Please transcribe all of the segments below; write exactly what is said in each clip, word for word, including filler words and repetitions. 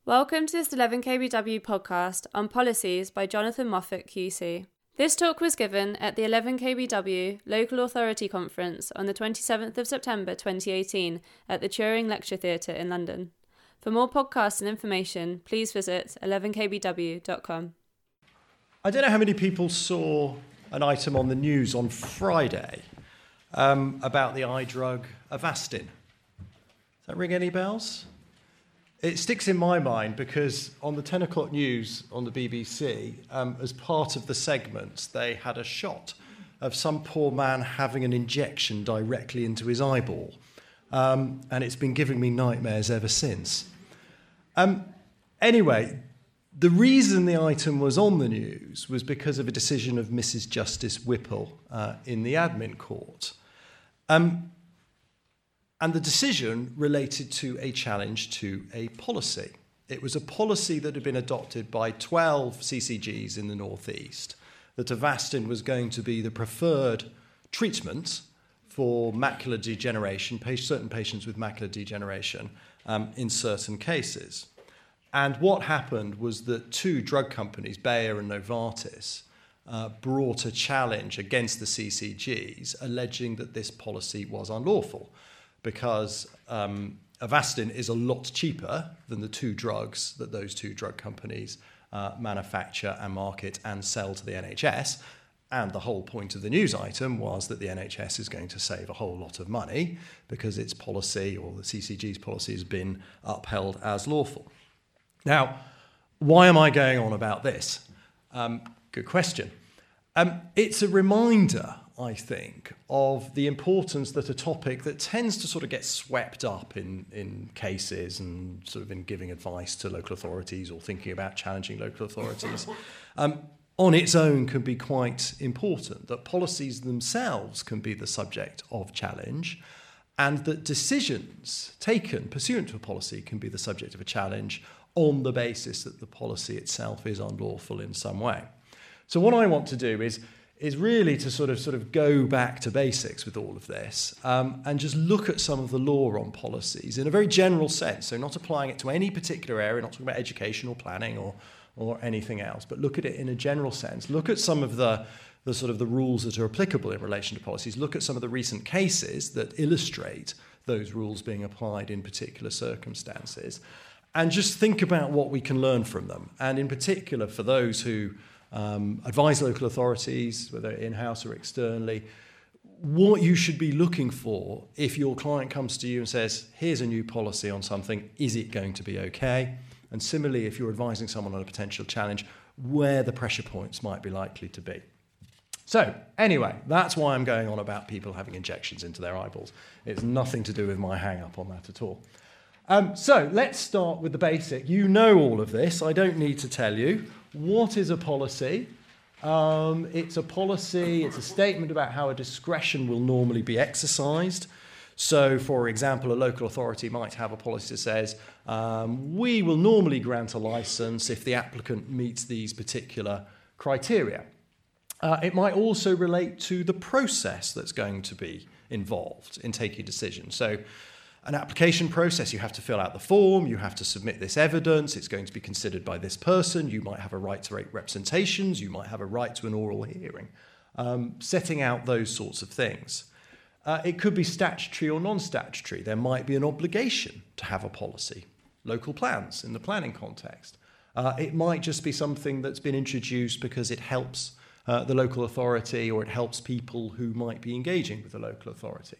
Welcome to this eleven K B W podcast on policies by Jonathan Moffat Q C. This talk was given at the eleven K B W Local Authority Conference on the twenty-seventh of September twenty eighteen at the Turing Lecture Theatre in London. For more podcasts and information, please visit eleven k b w dot com. I don't know how many people saw an item on the news on Friday um, about the eye drug Avastin. Does that ring any bells? It sticks in my mind because on the ten o'clock news on the B B C, um, as part of the segments, they had a shot of some poor man having an injection directly into his eyeball. Um, and it's been giving me nightmares ever since. Um, anyway, the reason the item was on the news was because of a decision of Missus Justice Whipple uh, in the admin court. Um, And the decision related to a challenge to a policy. It was a policy that had been adopted by twelve C C Gs in the northeast, that Avastin was going to be the preferred treatment for macular degeneration, certain patients with macular degeneration um, in certain cases. And what happened was that two drug companies, Bayer and Novartis, uh, brought a challenge against the C C Gs, alleging that this policy was unlawful, because um, Avastin is a lot cheaper than the two drugs that those two drug companies uh, manufacture and market and sell to the N H S. And the whole point of the news item was that the N H S is going to save a whole lot of money because its policy, or the C C G's policy, has been upheld as lawful. Now, why am I going on about this? Um, good question. Um, it's a reminder, I think, of the importance that a topic that tends to sort of get swept up in, in cases and sort of in giving advice to local authorities or thinking about challenging local authorities, um, on its own can be quite important, that policies themselves can be the subject of challenge, and that decisions taken pursuant to a policy can be the subject of a challenge on the basis that the policy itself is unlawful in some way. So what I want to do is is really to sort of sort of go back to basics with all of this um, and just look at some of the law on policies in a very general sense, so not applying it to any particular area, not talking about education or planning or or anything else, but look at it in a general sense. Look at some of the, the sort of the rules that are applicable in relation to policies. Look at some of the recent cases that illustrate those rules being applied in particular circumstances, and just think about what we can learn from them. And in particular, for those who Um, advise local authorities, whether in-house or externally, what you should be looking for if your client comes to you and says, here's a new policy on something, is it going to be okay? And similarly, if you're advising someone on a potential challenge, where the pressure points might be likely to be. So anyway, that's why I'm going on about people having injections into their eyeballs. It's nothing to do with my hang-up on that at all. Um, so let's start with the basic. You know all of this. I don't need to tell you. What is a policy? Um, it's a policy, it's a statement about how a discretion will normally be exercised. So, for example, a local authority might have a policy that says, um, we will normally grant a license if the applicant meets these particular criteria. Uh, it might also relate to the process that's going to be involved in taking a decision. So, an application process, you have to fill out the form, you have to submit this evidence, it's going to be considered by this person, you might have a right to representations, you might have a right to an oral hearing, um, setting out those sorts of things. Uh, it could be statutory or non-statutory. There might be an obligation to have a policy, local plans in the planning context. Uh, it might just be something that's been introduced because it helps uh, the local authority or it helps people who might be engaging with the local authority.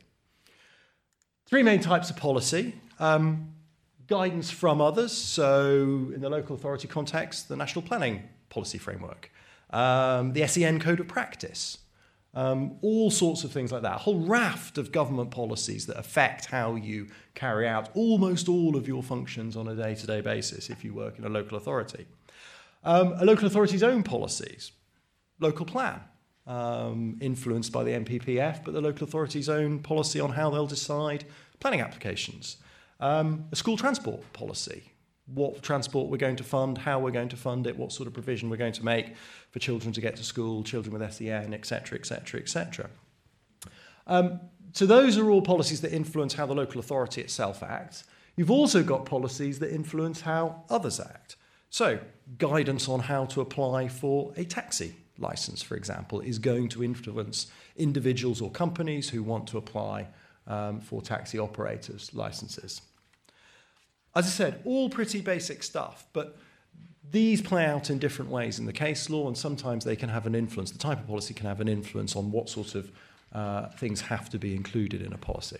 Three main types of policy. Um, guidance from others, so in the local authority context, the National Planning Policy Framework, um, the S E N Code of Practice, um, all sorts of things like that, a whole raft of government policies that affect how you carry out almost all of your functions on a day-to-day basis if you work in a local authority. Um, a local authority's own policies, local plan, Um, influenced by the N P P F, but the local authority's own policy on how they'll decide planning applications. Um, a school transport policy, what transport we're going to fund, how we're going to fund it, what sort of provision we're going to make for children to get to school, children with S E N, et cetera, et cetera, et cetera. Um, so those are all policies that influence how the local authority itself acts. You've also got policies that influence how others act. So, guidance on how to apply for a taxi license, for example, is going to influence individuals or companies who want to apply um, for taxi operators' licenses. As I said, all pretty basic stuff, but these play out in different ways in the case law, and sometimes they can have an influence. The type of policy can have an influence on what sort of uh, things have to be included in a policy.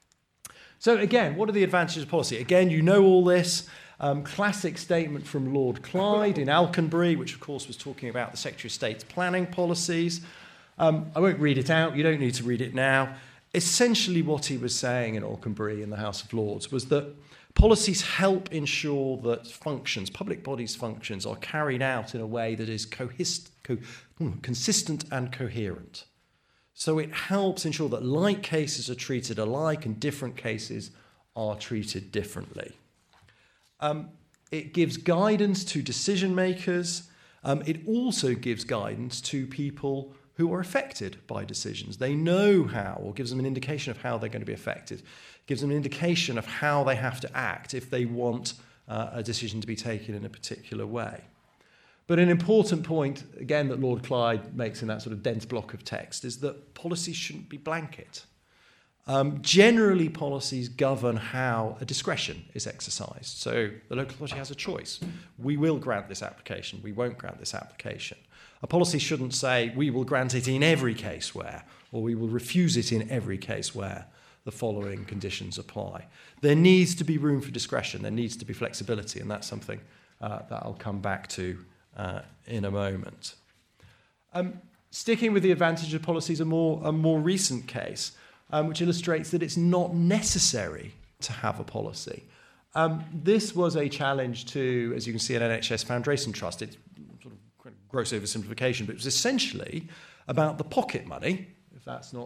So again, what are the advantages of policy? Again, you know all this. Um, classic statement from Lord Clyde in Alconbury, which of course was talking about the Secretary of State's planning policies. Um, I won't read it out. You don't need to read it now. Essentially what he was saying in Alconbury in the House of Lords was that policies help ensure that functions, public bodies' functions, are carried out in a way that is cohist, co- consistent and coherent. So it helps ensure that like cases are treated alike and different cases are treated differently. Um, it gives guidance to decision makers. Um, it also gives guidance to people who are affected by decisions. They know how, or gives them an indication of how they're going to be affected. It gives them an indication of how they have to act if they want uh, a decision to be taken in a particular way. But an important point, again, that Lord Clyde makes in that sort of dense block of text is that policies shouldn't be blanket. Um, generally, policies govern how a discretion is exercised. So the local authority has a choice. We will grant this application. We won't grant this application. A policy shouldn't say we will grant it in every case where, or we will refuse it in every case where the following conditions apply. There needs to be room for discretion. There needs to be flexibility, and that's something uh, that I'll come back to uh, in a moment. Um, sticking with the advantage of policies, a more, a more recent case, Um, which illustrates that it's not necessary to have a policy. Um, this was a challenge to, as you can see, an N H S Foundation Trust. It's sort of gross oversimplification, but it was essentially about the pocket money, if that's not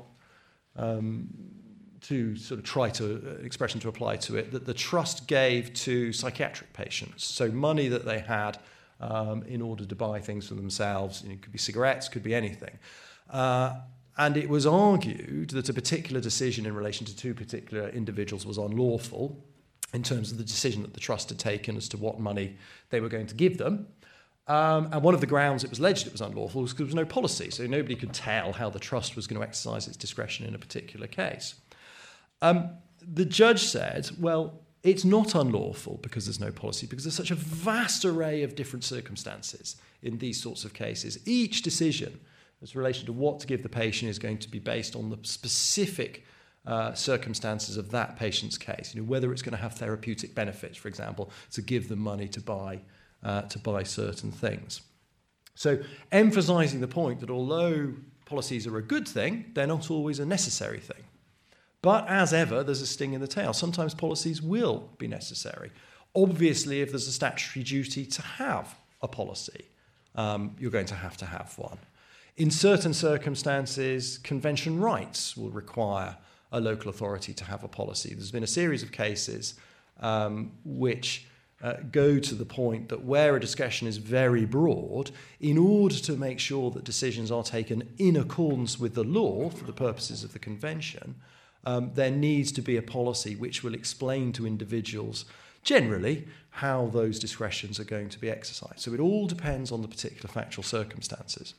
um, to sort of try to, uh, expression to apply to it, that the trust gave to psychiatric patients. So money that they had um, in order to buy things for themselves. You know, it could be cigarettes, could be anything. Uh, And it was argued that a particular decision in relation to two particular individuals was unlawful in terms of the decision that the trust had taken as to what money they were going to give them. Um, and one of the grounds it was alleged it was unlawful was because there was no policy, so nobody could tell how the trust was going to exercise its discretion in a particular case. Um, the judge said, well, it's not unlawful because there's no policy, because there's such a vast array of different circumstances in these sorts of cases. Each decision as relation to what to give the patient is going to be based on the specific uh, circumstances of that patient's case. You know, whether it's going to have therapeutic benefits, for example, to give them money to buy uh, to buy certain things. So, emphasising the point that although policies are a good thing, they're not always a necessary thing. But as ever, there's a sting in the tail. Sometimes policies will be necessary. Obviously, if there's a statutory duty to have a policy, um, you're going to have to have one. In certain circumstances, convention rights will require a local authority to have a policy. There's been a series of cases um, which uh, go to the point that where a discretion is very broad, in order to make sure that decisions are taken in accordance with the law for the purposes of the convention, um, there needs to be a policy which will explain to individuals generally how those discretions are going to be exercised. So it all depends on the particular factual circumstances.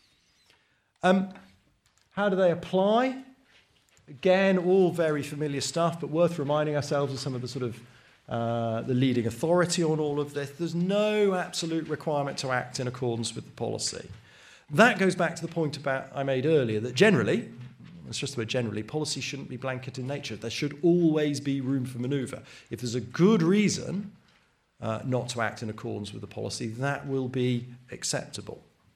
Um, how do they apply? Again, all very familiar stuff, but worth reminding ourselves of some of the sort of uh, the leading authority on all of this. There's no absolute requirement to act in accordance with the policy. That goes back to the point about I made earlier, that generally, it's just the word generally, policy shouldn't be blanket in nature. There should always be room for manoeuvre. If there's a good reason uh, not to act in accordance with the policy, that will be acceptable.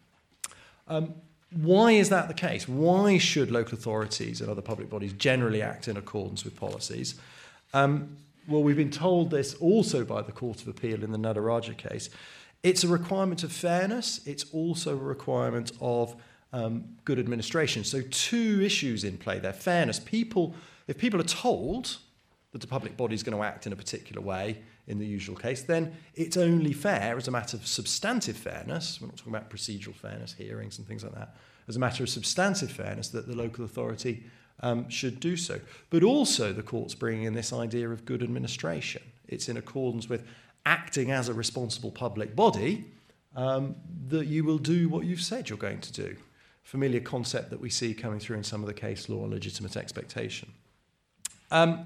Um, Why is that the case? Why should local authorities and other public bodies generally act in accordance with policies? Um, well, we've been told this also by the Court of Appeal in the Nadaraja case. It's a requirement of fairness. It's also a requirement of um, good administration. So two issues in play there. Fairness. People, if people are told that the public body is going to act in a particular way in the usual case, then it's only fair as a matter of substantive fairness. We're not talking about procedural fairness, hearings and things like that. As a matter of substantive fairness, that the local authority um, should do so. But also the court's bringing in this idea of good administration. It's in accordance with acting as a responsible public body um, that you will do what you've said you're going to do. Familiar concept that we see coming through in some of the case law on legitimate expectation. Um,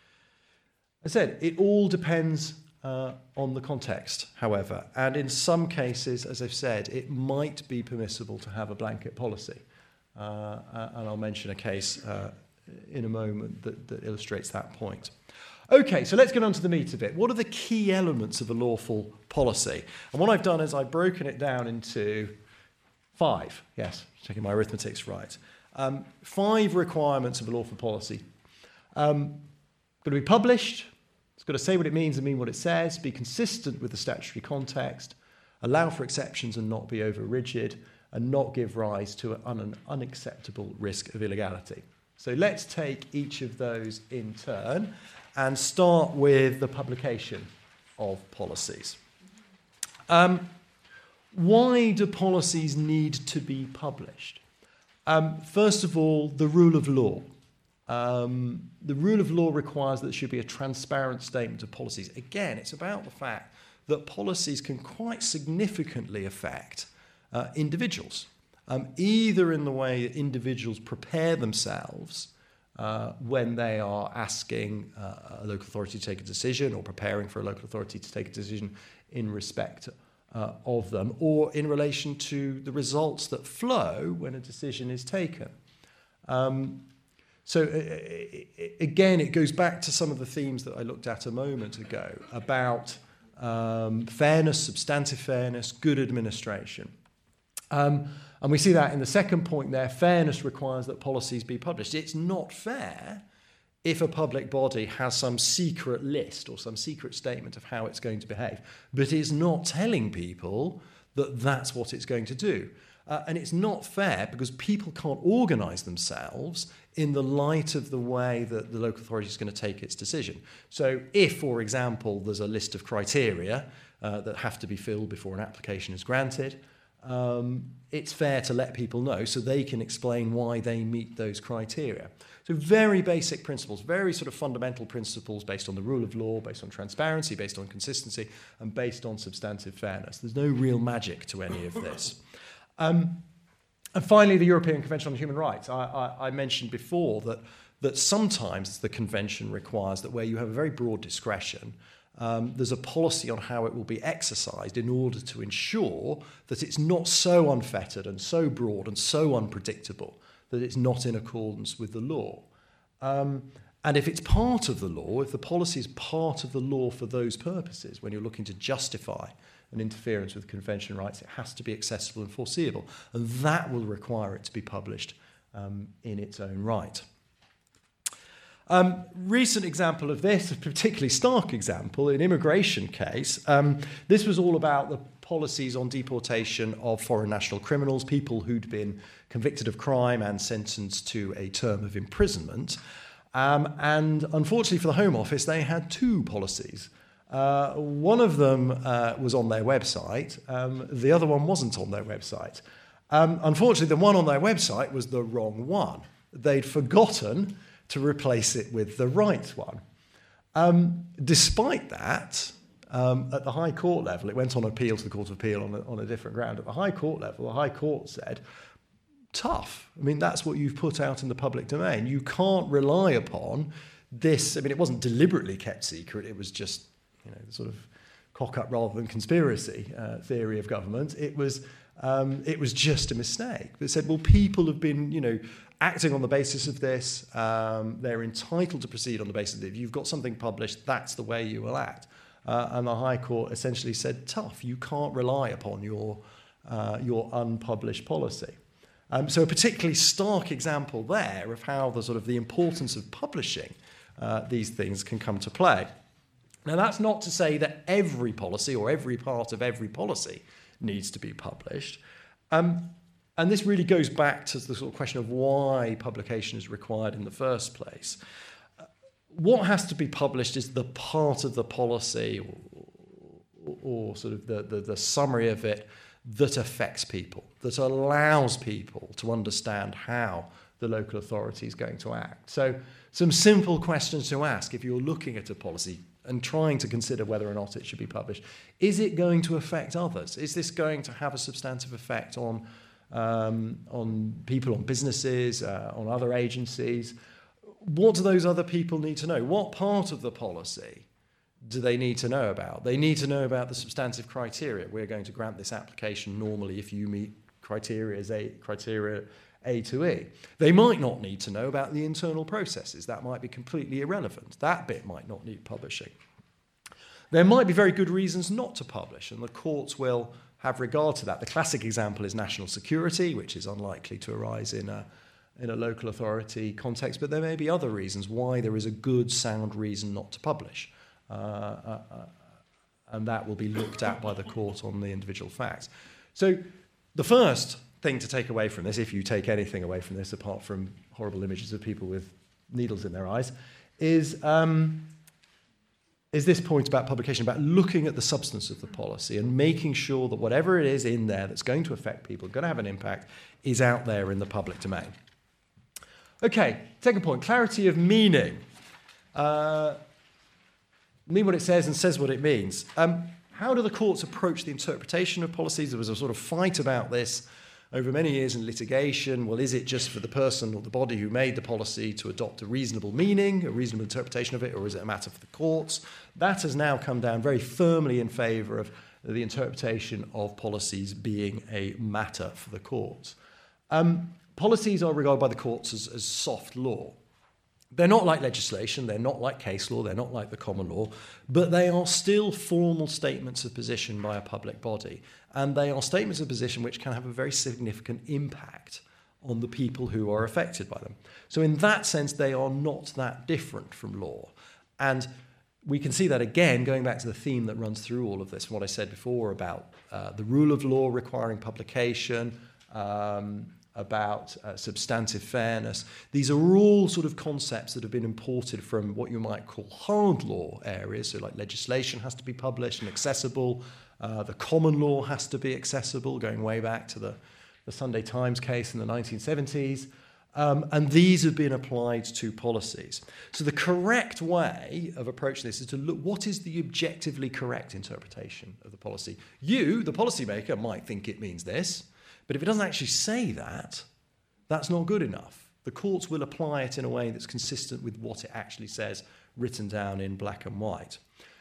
I said, it all depends uh, on the context, however. And in some cases, as I've said, it might be permissible to have a blanket policy. Uh, and I'll mention a case uh, in a moment that, that illustrates that point. Okay, so let's get on to the meat of it. What are the key elements of a lawful policy? And what I've done is I've broken it down into five. Yes, checking my arithmetic's right. Um, five requirements of a lawful policy. Um, got to be published. It's got to say what it means and mean what it says. Be consistent with the statutory context. Allow for exceptions and not be over rigid. And not give rise to an, an unacceptable risk of illegality. So let's take each of those in turn and start with the publication of policies. Um, why do policies need to be published? Um, first of all, the rule of law. Um, the rule of law requires that there should be a transparent statement of policies. Again, it's about the fact that policies can quite significantly affect uh, individuals, um, either in the way that individuals prepare themselves Uh, when they are asking uh, a local authority to take a decision or preparing for a local authority to take a decision in respect uh, of them, or in relation to the results that flow when a decision is taken. Um, so uh, again, it goes back to some of the themes that I looked at a moment ago about um, fairness, substantive fairness, good administration. Um, And we see that in the second point there, fairness requires that policies be published. It's not fair if a public body has some secret list or some secret statement of how it's going to behave, but it's not telling people that that's what it's going to do. Uh, and it's not fair because people can't organise themselves in the light of the way that the local authority is going to take its decision. So if, for example, there's a list of criteria uh, that have to be filled before an application is granted, Um, it's fair to let people know so they can explain why they meet those criteria. So very basic principles, very sort of fundamental principles based on the rule of law, based on transparency, based on consistency, and based on substantive fairness. There's no real magic to any of this. Um, and finally, the European Convention on Human Rights. I, I, I mentioned before that, that sometimes the convention requires that where you have a very broad discretion, Um, there's a policy on how it will be exercised in order to ensure that it's not so unfettered and so broad and so unpredictable that it's not in accordance with the law. Um, and if it's part of the law, if the policy is part of the law for those purposes, when you're looking to justify an interference with convention rights, it has to be accessible and foreseeable. And that will require it to be published um, in its own right. Um, recent example of this, a particularly stark example, an immigration case. Um, this was all about the policies on deportation of foreign national criminals, people who'd been convicted of crime and sentenced to a term of imprisonment. Um, and unfortunately for the Home Office, they had two policies. Uh, one of them uh, was on their website. Um, the other one wasn't on their website. Um, unfortunately, the one on their website was the wrong one. They'd forgotten to replace it with the right one. Um, despite that, um, at the High Court level, it went on appeal to the Court of Appeal on a, on a different ground. At the High Court level, the High Court said, tough. I mean, that's what you've put out in the public domain. You can't rely upon this. I mean, it wasn't deliberately kept secret. It was just, you know, the sort of cock-up rather than conspiracy uh, theory of government. It was, um, it was just a mistake. They said, well, people have been, you know, acting on the basis of this. Um, they're entitled to proceed on the basis of it. If you've got something published, that's the way you will act. Uh, and the High Court essentially said, tough, you can't rely upon your, uh, your unpublished policy. Um, so a particularly stark example there of how the sort of the importance of publishing uh, these things can come to play. Now, that's not to say that every policy or every part of every policy needs to be published. Um, And this really goes back to the sort of question of why publication is required in the first place. Uh, what has to be published is the part of the policy or, or, or sort of the, the, the summary of it that affects people, that allows people to understand how the local authority is going to act. So some simple questions to ask if you're looking at a policy and trying to consider whether or not it should be published. Is it going to affect others? Is this going to have a substantive effect on, um, on people, on businesses, uh, on other agencies? What do those other people need to know? What part of the policy do they need to know about? They need to know about the substantive criteria. We're going to grant this application normally if you meet criteria as A, criteria A to E. They might not need to know about the internal processes. That might be completely irrelevant. That bit might not need publishing. There might be very good reasons not to publish, and the courts will have regard to that. The classic example is national security, which is unlikely to arise in a, in a local authority context, but there may be other reasons why there is a good, sound reason not to publish. Uh, uh, uh, and that will be looked at by the court on the individual facts. So the first thing to take away from this, if you take anything away from this apart from horrible images of people with needles in their eyes, is, um, is this point about publication, about looking at the substance of the policy and making sure that whatever it is in there that's going to affect people, going to have an impact, is out there in the public domain. Okay, second point, clarity of meaning. Uh, mean what it says and says what it means. Um, how do the courts approach the interpretation of policies? There was a sort of fight about this over many years in litigation. Well, is it just for the person or the body who made the policy to adopt a reasonable meaning, a reasonable interpretation of it, or is it a matter for the courts? That has now come down very firmly in favour of the interpretation of policies being a matter for the courts. Um, policies are regarded by the courts as, as soft law. They're not like legislation, they're not like case law, they're not like the common law, but they are still formal statements of position by a public body. And they are statements of position which can have a very significant impact on the people who are affected by them. So in that sense, they are not that different from law. And we can see that again, going back to the theme that runs through all of this, and what I said before about uh, the rule of law requiring publication, um, about uh, substantive fairness. These are all sort of concepts that have been imported from what you might call hard law areas. So like legislation has to be published and accessible. Uh, the common law has to be accessible, going way back to the, the Sunday Times case in the nineteen seventies. Um, and these have been applied to policies. So the correct way of approaching this is to look, what is the objectively correct interpretation of the policy? You, the policymaker, might think it means this. But if it doesn't actually say that, that's not good enough. The courts will apply it in a way that's consistent with what it actually says, written down in black and white.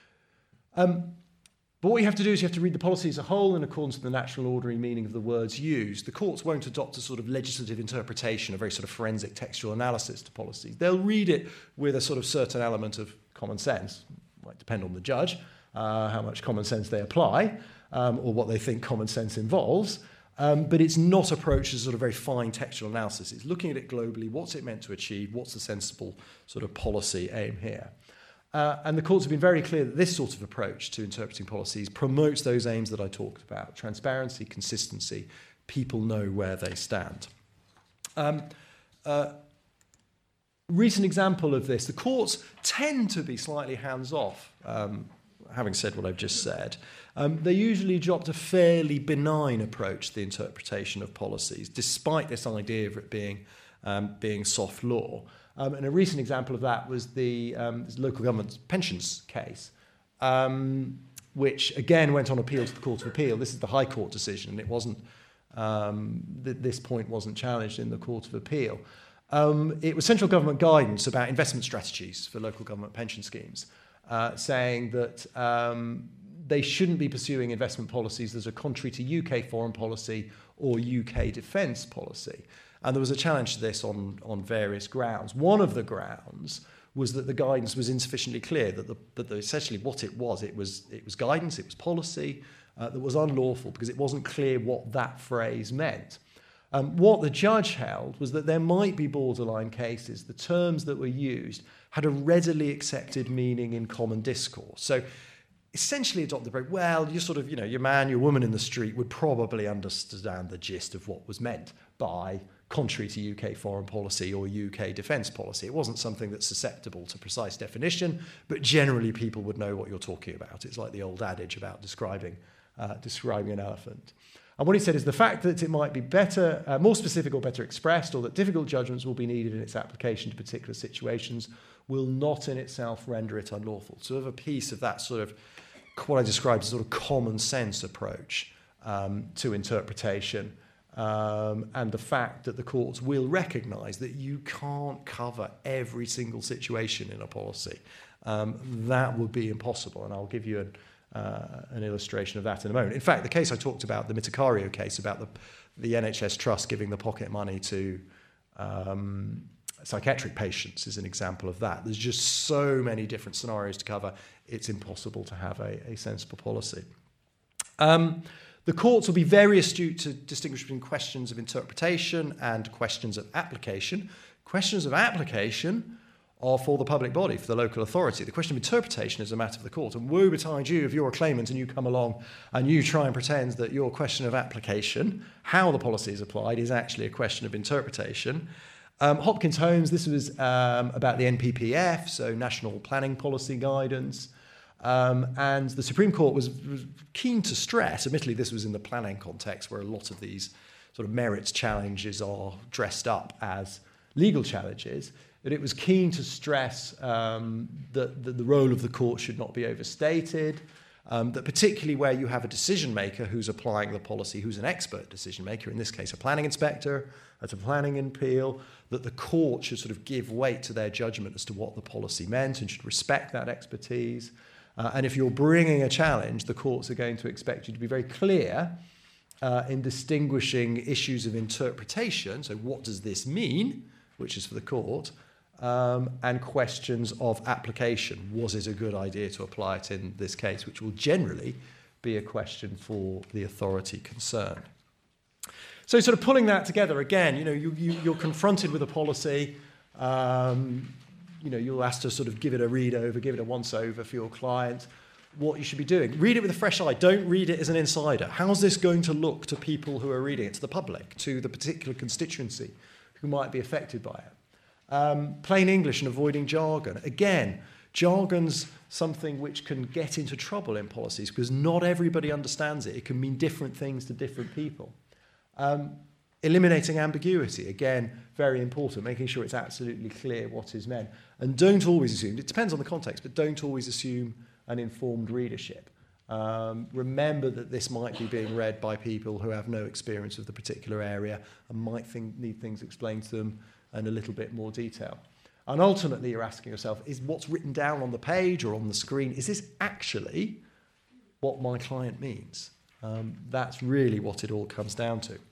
Um, but what you have to do is you have to read the policy as a whole in accordance with the natural ordinary meaning of the words used. The courts won't adopt a sort of legislative interpretation, a very sort of forensic textual analysis to policies. They'll read it with a sort of certain element of common sense. It might depend on the judge, uh, how much common sense they apply, um, or what they think common sense involves. Um, but it's not approached as sort of very fine textual analysis. It's looking at it globally. What's it meant to achieve? What's the sensible sort of policy aim here? Uh, and the courts have been very clear that this sort of approach to interpreting policies promotes those aims that I talked about: transparency, consistency. People know where they stand. Um, uh, recent example of this: the courts tend to be slightly hands-off. Um, having said what I've just said. Um, they usually adopt a fairly benign approach to the interpretation of policies, despite this idea of it being, um, being soft law. Um, and a recent example of that was the um, local government pensions case, um, which again went on appeal to the Court of Appeal. This is the High Court decision, and it wasn't, um, th- this point wasn't challenged in the Court of Appeal. Um, it was central government guidance about investment strategies for local government pension schemes, uh, saying that um, they shouldn't be pursuing investment policies that are contrary to U K foreign policy or U K defence policy. And there was a challenge to this on, on various grounds. One of the grounds was that the guidance was insufficiently clear, that, the, that the, essentially what it was, it was, it was guidance, it was policy uh, that was unlawful because it wasn't clear what that phrase meant. Um, what the judge held was that there might be borderline cases. The terms that were used had a readily accepted meaning in common discourse. So essentially adopt the approach, well, you sort of, you know, your man, your woman in the street would probably understand the gist of what was meant by contrary to U K foreign policy or U K defence policy. It wasn't something that's susceptible to precise definition, but generally people would know what you're talking about. It's like the old adage about describing, uh, describing an elephant. And what he said is the fact that it might be better, uh, more specific or better expressed, or that difficult judgments will be needed in its application to particular situations will not in itself render it unlawful. So we have a piece of that sort of, what I described as sort of common sense approach um, to interpretation, um, and the fact that the courts will recognise that you can't cover every single situation in a policy. Um, that would be impossible, and I'll give you an Uh, an illustration of that in a moment. In fact, the case I talked about, the Mitacario case about the, the N H S Trust giving the pocket money to um, psychiatric patients is an example of that. There's just so many different scenarios to cover, it's impossible to have a, a sensible policy. Um, the courts will be very astute to distinguish between questions of interpretation and questions of application. Questions of application are for the public body, for the local authority. The question of interpretation is a matter of the court. And woe betide you if you're a claimant and you come along and you try and pretend that your question of application, how the policy is applied, is actually a question of interpretation. Um, Hopkins Holmes, this was um, about the N P P F, so National Planning Policy Guidance. Um, and the Supreme Court was, was keen to stress, admittedly this was in the planning context where a lot of these sort of merits challenges are dressed up as legal challenges, that it was keen to stress um, that, that the role of the court should not be overstated, um, that particularly where you have a decision maker who's applying the policy, who's an expert decision maker, in this case a planning inspector, at a planning appeal, that the court should sort of give weight to their judgment as to what the policy meant and should respect that expertise. Uh, and if you're bringing a challenge, the courts are going to expect you to be very clear uh, in distinguishing issues of interpretation, so what does this mean, which is for the court, Um, and questions of application. Was it a good idea to apply it in this case, which will generally be a question for the authority concerned. So sort of pulling that together, again, you know, you, you, you're confronted with a policy, um, you know, you're asked to sort of give it a read over, give it a once over for your client, what you should be doing. Read it with a fresh eye. Don't read it as an insider. How's this going to look to people who are reading it, to the public, to the particular constituency who might be affected by it? Um, plain English and avoiding jargon. Again, jargon's something which can get into trouble in policies because not everybody understands it. It can mean different things to different people. Um, eliminating ambiguity, again, very important, making sure it's absolutely clear what is meant. And don't always assume, it depends on the context, but don't always assume an informed readership. Um, remember that this might be being read by people who have no experience of the particular area and might think, need things explained to them in a little bit more detail. And ultimately you're asking yourself, is what's written down on the page or on the screen, is this actually what my client means? Um, that's really what it all comes down to.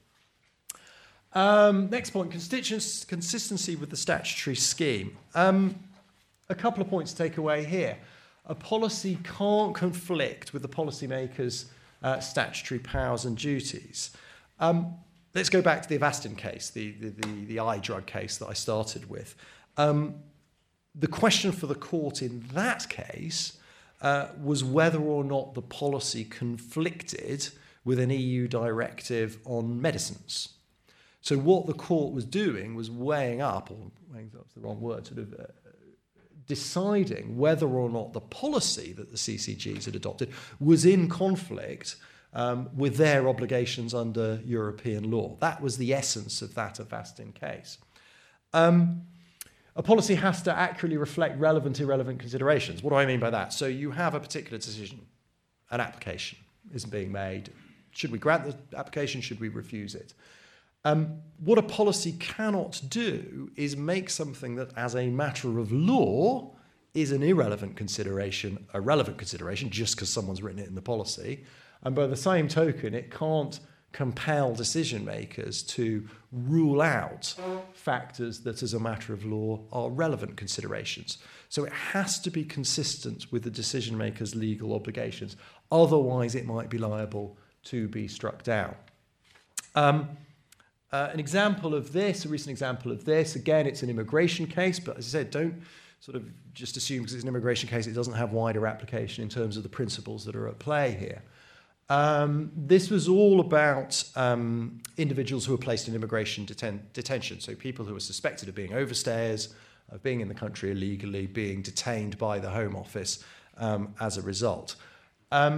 Um, next point, consistency with the statutory scheme. Um, a couple of points to take away here. A policy can't conflict with the policymaker's uh, statutory powers and duties. Um, Let's go back to the Avastin case, the, the, the, the eye drug case that I started with. Um, the question for the court in that case uh, was whether or not the policy conflicted with an E U directive on medicines. So what the court was doing was weighing up, or weighing up's the wrong word, sort of uh, deciding whether or not the policy that the C C Gs had adopted was in conflict Um, with their obligations under European law. That was the essence of that Avastin case. Um, a policy has to accurately reflect relevant, irrelevant considerations. What do I mean by that? So you have a particular decision, an application is being made. Should we grant the application? Should we refuse it? Um, what a policy cannot do is make something that, as a matter of law, is an irrelevant consideration, a relevant consideration, just because someone's written it in the policy. And by the same token, it can't compel decision makers to rule out factors that, as a matter of law, are relevant considerations. So it has to be consistent with the decision maker's legal obligations. Otherwise, it might be liable to be struck down. Um, uh, an example of this, a recent example of this, again, it's an immigration case, but as I said, don't sort of just assume because it's an immigration case, it doesn't have wider application in terms of the principles that are at play here. Um, this was all about um, individuals who were placed in immigration deten- detention, so people who were suspected of being overstayers, of being in the country illegally, being detained by the Home Office um, as a result. Um,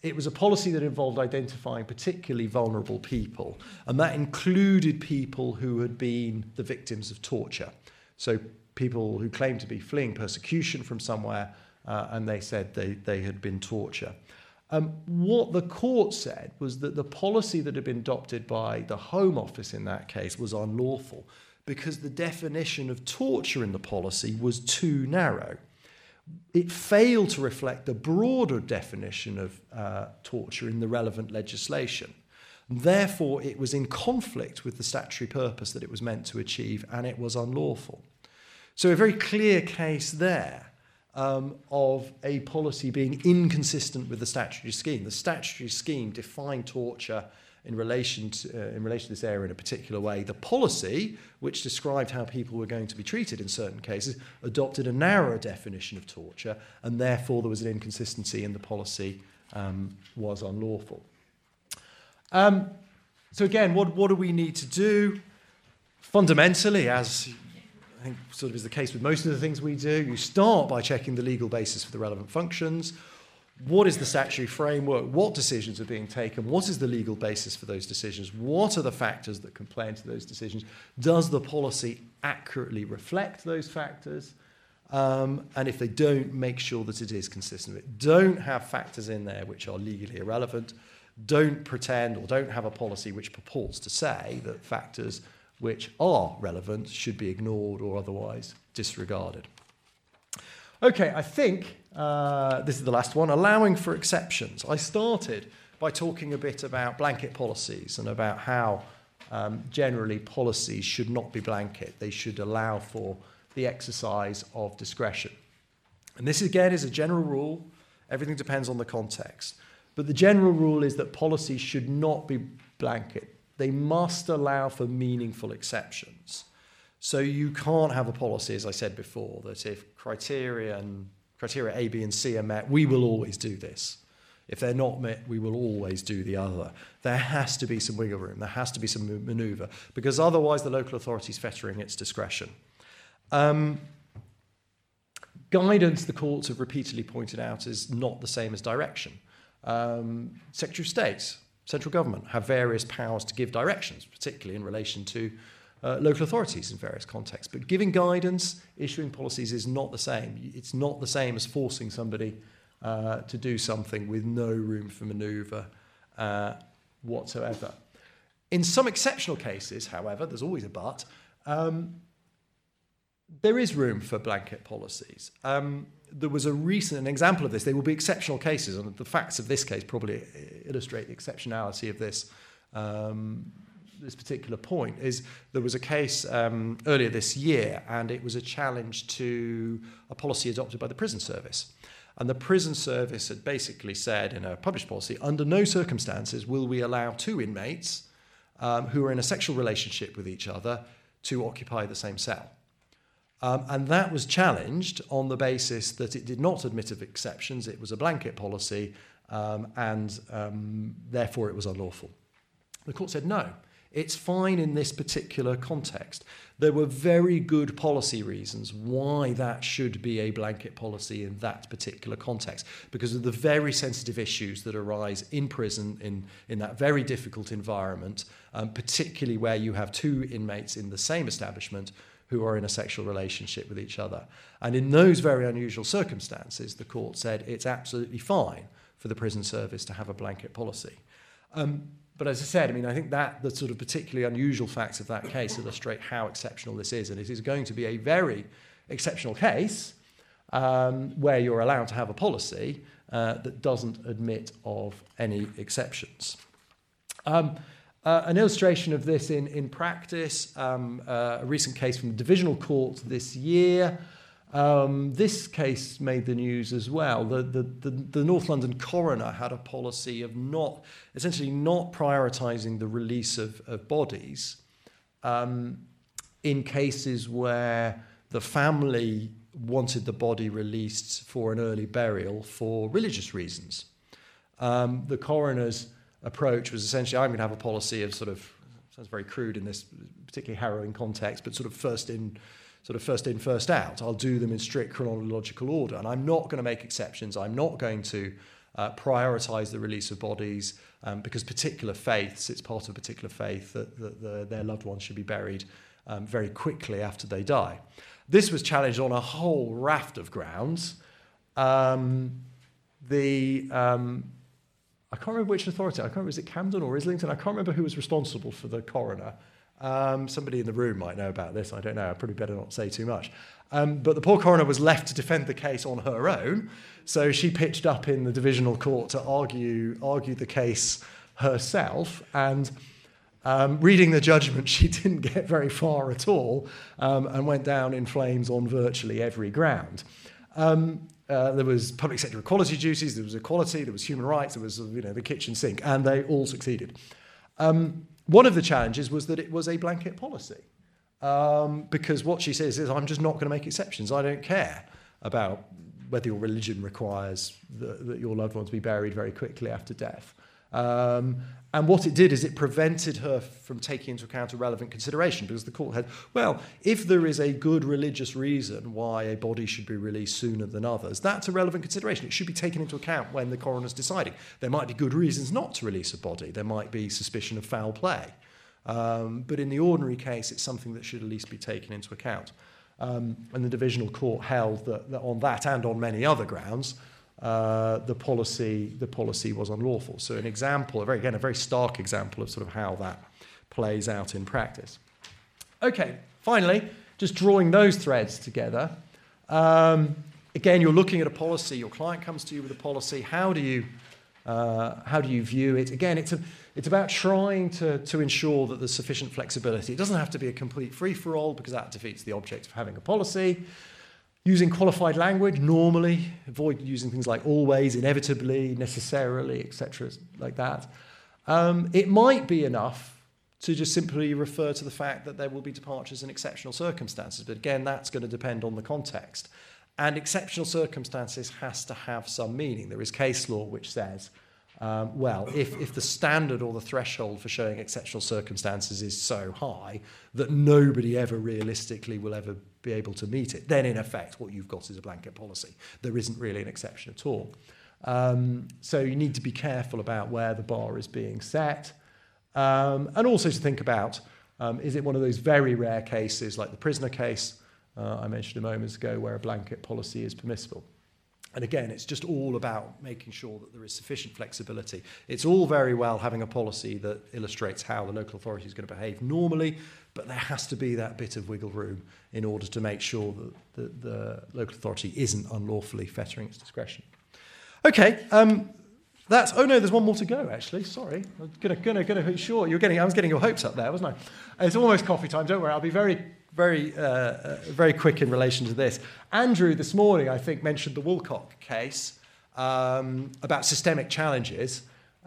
it was a policy that involved identifying particularly vulnerable people, and that included people who had been the victims of torture. So people who claimed to be fleeing persecution from somewhere, uh, and they said they, they had been torture. Um, what the court said was that the policy that had been adopted by the Home Office in that case was unlawful because the definition of torture in the policy was too narrow. It failed to reflect the broader definition of uh, torture in the relevant legislation. Therefore, it was in conflict with the statutory purpose that it was meant to achieve, and it was unlawful. So a very clear case there um, of a policy being inconsistent with the statutory scheme. The statutory scheme defined torture in relation to, uh, in relation to this area in a particular way. The policy, which described how people were going to be treated in certain cases, adopted a narrower definition of torture, and therefore there was an inconsistency and the policy um, was unlawful. Um, so again, what, what do we need to do? Fundamentally, as I think sort of is the case with most of the things we do, you start by checking the legal basis for the relevant functions. What is the statutory framework? What decisions are being taken? What is the legal basis for those decisions? What are the factors that can play into those decisions? Does the policy accurately reflect those factors? Um, and if they don't, make sure that it is consistent with it. Don't have factors in there which are legally irrelevant. Don't pretend or don't have a policy which purports to say that factors which are relevant should be ignored or otherwise disregarded. Okay, I think uh, this is the last one, allowing for exceptions. I started by talking a bit about blanket policies and about how um, generally policies should not be blanket. They should allow for the exercise of discretion. And this, again, is a general rule. Everything depends on the context. But the general rule is that policies should not be blanket. They must allow for meaningful exceptions. So you can't have a policy, as I said before, that if criteria and criteria A, B, and C are met, we will always do this. If they're not met, we will always do the other. There has to be some wiggle room. There has to be some manoeuvre, because otherwise the local authority is fettering its discretion. Um, guidance, the courts have repeatedly pointed out, is not the same as direction. Um, Secretary of State, central government have various powers to give directions, particularly in relation to Uh, local authorities in various contexts. But giving guidance, issuing policies is not the same. It's not the same as forcing somebody uh, to do something with no room for manoeuvre uh, whatsoever. In some exceptional cases, however, there's always a but, um, there is room for blanket policies. Um, there was a recent an example of this. They will be exceptional cases, and the facts of this case probably illustrate the exceptionality of this um, this particular point. Is there was a case um, earlier this year, and it was a challenge to a policy adopted by the prison service. And the prison service had basically said in a published policy, under no circumstances will we allow two inmates um, who are in a sexual relationship with each other to occupy the same cell. Um, and that was challenged on the basis that it did not admit of exceptions. It was a blanket policy, um, and um, therefore it was unlawful. The court said no. It's fine in this particular context. There were very good policy reasons why that should be a blanket policy in that particular context, because of the very sensitive issues that arise in prison in, in that very difficult environment, um, particularly where you have two inmates in the same establishment who are in a sexual relationship with each other. And in those very unusual circumstances, the court said it's absolutely fine for the prison service to have a blanket policy. Um, But as I said, I mean, I think that the sort of particularly unusual facts of that case illustrate how exceptional this is. And it is going to be a very exceptional case um, where you're allowed to have a policy uh, that doesn't admit of any exceptions. Um, uh, an illustration of this in, in practice, um, uh, a recent case from the Divisional Court this year. Um, this case made the news as well. The, the, the, the North London coroner had a policy of not, essentially not prioritising the release of, of bodies um, in cases where the family wanted the body released for an early burial for religious reasons. Um, the coroner's approach was essentially, I'm going to have a policy of sort of, sounds very crude in this particularly harrowing context, but sort of first in, sort of first in, first out. I'll do them in strict chronological order, and I'm not going to make exceptions. I'm not going to uh, prioritise the release of bodies, um, because particular faiths, it's part of a particular faith that, that the, their loved ones should be buried um, very quickly after they die. This was challenged on a whole raft of grounds. Um, the um, I can't remember which authority, I can't remember, was it Camden or Islington? I can't remember who was responsible for the coroner. Um, somebody in the room might know about this, I don't know, I probably better not say too much. Um, but the poor coroner was left to defend the case on her own, so she pitched up in the divisional court to argue, argue the case herself, and um, reading the judgment, she didn't get very far at all, um, and went down in flames on virtually every ground. Um, Uh, there was public sector equality duties, there was equality, there was human rights, there was, you know, the kitchen sink, and they all succeeded. Um, one of the challenges was that it was a blanket policy, um, because what she says is, I'm just not going to make exceptions. I don't care about whether your religion requires the, that your loved ones be buried very quickly after death. Um, and what it did is it prevented her from taking into account a relevant consideration, because the court had, well, if there is a good religious reason why a body should be released sooner than others, that's a relevant consideration. It should be taken into account when the coroner's deciding. There might be good reasons not to release a body. There might be suspicion of foul play. Um, but in the ordinary case, it's something that should at least be taken into account. Um, and the divisional court held that, that on that and on many other grounds, Uh, the policy the policy was unlawful. So an example, a very, again, a very stark example of sort of how that plays out in practice. Okay, finally, just drawing those threads together. Um, again, you're looking at a policy. Your client comes to you with a policy. How do you uh, how do you view it? Again, it's a, it's about trying to to ensure that there's sufficient flexibility. It doesn't have to be a complete free-for-all, because that defeats the object of having a policy. Using qualified language, normally, avoid using things like always, inevitably, necessarily, et cetera, like that. Um, it might be enough to just simply refer to the fact that there will be departures in exceptional circumstances. But again, that's going to depend on the context. And exceptional circumstances has to have some meaning. There is case law which says, um, well, if, if the standard or the threshold for showing exceptional circumstances is so high that nobody ever realistically will ever be able to meet it, then in effect what you've got is a blanket policy. There isn't really an exception at all. Um, so you need to be careful about where the bar is being set, um, and also to think about, um, is it one of those very rare cases like the prisoner case uh, I mentioned a moment ago where a blanket policy is permissible. And again, it's just all about making sure that there is sufficient flexibility. It's all very well having a policy that illustrates how the local authority is going to behave normally, but there has to be that bit of wiggle room in order to make sure that the, the local authority isn't unlawfully fettering its discretion. Okay, um, that's, oh no, there's one more to go actually, sorry. I'm gonna, gonna, gonna, sure, you're getting, I was getting your hopes up there, wasn't I? It's almost coffee time, don't worry, I'll be very, very, uh, uh, very quick in relation to this. Andrew this morning, I think, mentioned the Woolcock case um, about systemic challenges,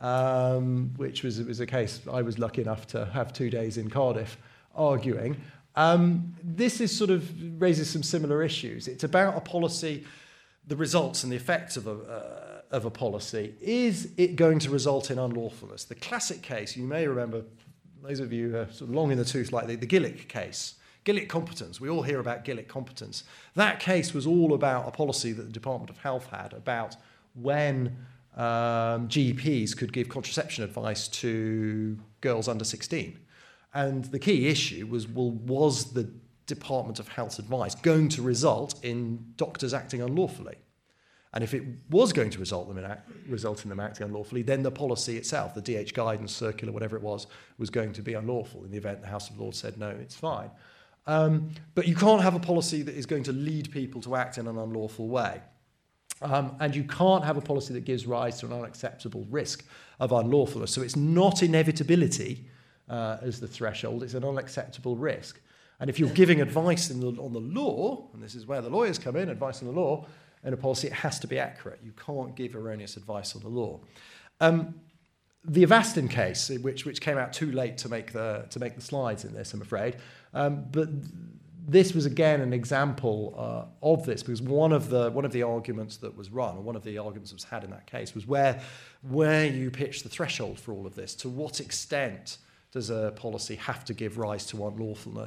um, which was, it was a case I was lucky enough to have two days in Cardiff arguing. Um, this is sort of raises some similar issues. It's about a policy, the results and the effects of a, uh, of a policy. Is it going to result in unlawfulness? The classic case, you may remember, those of you who are sort of long in the tooth, like the, the Gillick case. Gillick competence, we all hear about Gillick competence. That case was all about a policy that the Department of Health had about when um, G Ps could give contraception advice to girls under sixteen. And the key issue was, well, was the Department of Health's advice going to result in doctors acting unlawfully? And if it was going to result, them in act, result in them acting unlawfully, then the policy itself, the D H guidance circular, whatever it was, was going to be unlawful. In the event the House of Lords said, no, it's fine. Um, but you can't have a policy that is going to lead people to act in an unlawful way. Um, and you can't have a policy that gives rise to an unacceptable risk of unlawfulness. So it's not inevitability uh, as the threshold, it's an unacceptable risk. And if you're giving advice in the, on the law, and this is where the lawyers come in, advice on the law, in a policy, it has to be accurate. You can't give erroneous advice on the law. Um, the Avastin case, which which came out too late to make the to make the slides in this, I'm afraid, um, but this was again an example uh, of this, because one of the one of the arguments that was run, or one of the arguments that was had in that case, was where where you pitch the threshold for all of this. To what extent does a policy have to give rise to unlawfulness?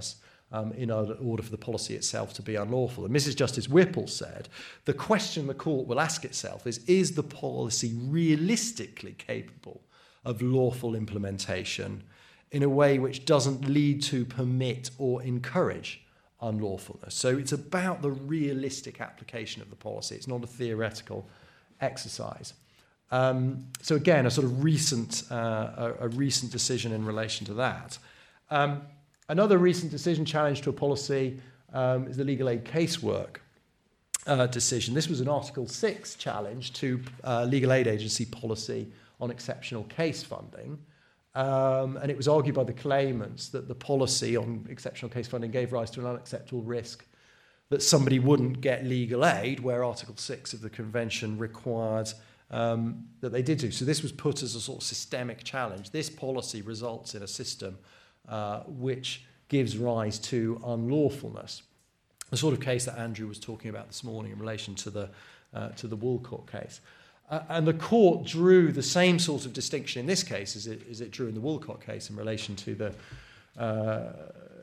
um, in order, order for the policy itself to be unlawful. And Missus Justice Whipple said, the question the court will ask itself is, is the policy realistically capable of lawful implementation in a way which doesn't lead to, permit, or encourage unlawfulness? So it's about the realistic application of the policy. It's not a theoretical exercise. Um, so again, a sort of recent, uh, a, a recent decision in relation to that. Um, another recent decision challenge to a policy um, is the legal aid casework uh, decision. This was an Article six challenge to uh, legal aid agency policy on exceptional case funding. Um, and it was argued by the claimants that the policy on exceptional case funding gave rise to an unacceptable risk that somebody wouldn't get legal aid, where Article six of the Convention required um, that they did do. So this was put as a sort of systemic challenge. This policy results in a system uh, which gives rise to unlawfulness. The sort of case that Andrew was talking about this morning in relation to the, uh, to the Woolcourt case. Uh, and the court drew the same sort of distinction in this case as it, as it drew in the Woolcourt case in relation to the, uh,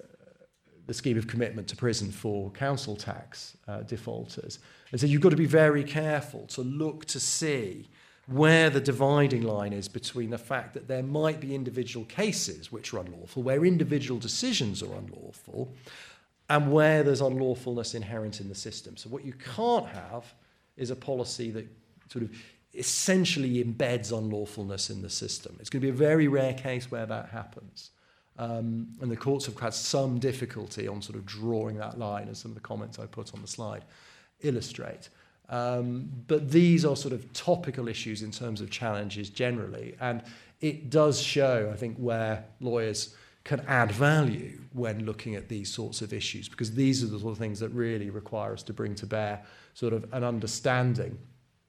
the scheme of commitment to prison for council tax uh, defaulters. And so you've got to be very careful to look to see where the dividing line is between the fact that there might be individual cases which are unlawful, where individual decisions are unlawful, and where there's unlawfulness inherent in the system. So what you can't have is a policy that sort of essentially embeds unlawfulness in the system. It's going to be a very rare case where that happens. Um, and the courts have had some difficulty on sort of drawing that line, as some of the comments I put on the slide illustrate. Um, but these are sort of topical issues in terms of challenges generally. And it does show, I think, where lawyers can add value when looking at these sorts of issues, because these are the sort of things that really require us to bring to bear sort of an understanding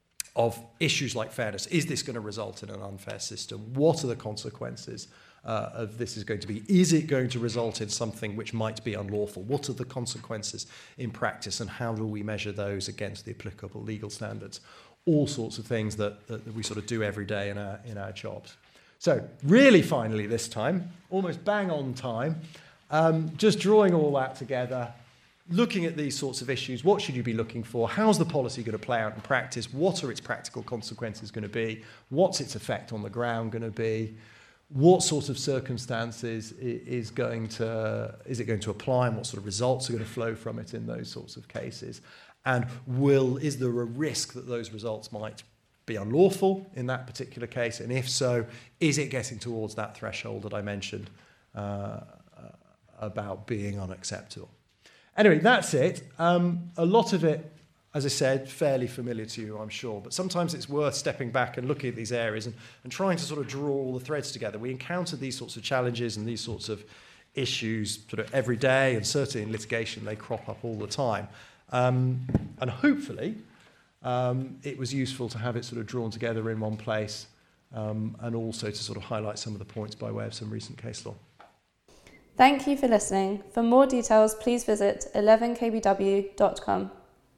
of issues like fairness. Is this going to result in an unfair system? What are the consequences uh, of this is going to be? Is it going to result in something which might be unlawful? What are the consequences in practice, and how do we measure those against the applicable legal standards? All sorts of things that, that, that we sort of do every day in our, in our jobs. So really finally this time, almost bang on time, um, just drawing all that together, looking at these sorts of issues. What should you be looking for? How's the policy going to play out in practice? What are its practical consequences going to be? What's its effect on the ground going to be? What sort of circumstances is going to is it going to apply, and what sort of results are going to flow from it in those sorts of cases? And will is there a risk that those results might be unlawful in that particular case? And if so, is it getting towards that threshold that I mentioned uh, about being unacceptable? Anyway, that's it. Um, a lot of it, as I said, fairly familiar to you, I'm sure. But sometimes it's worth stepping back and looking at these areas and, and trying to sort of draw all the threads together. We encounter these sorts of challenges and these sorts of issues sort of every day, and certainly in litigation they crop up all the time. Um, and hopefully um, it was useful to have it sort of drawn together in one place, um, and also to sort of highlight some of the points by way of some recent case law. Thank you for listening. For more details, please visit eleven k b w dot com.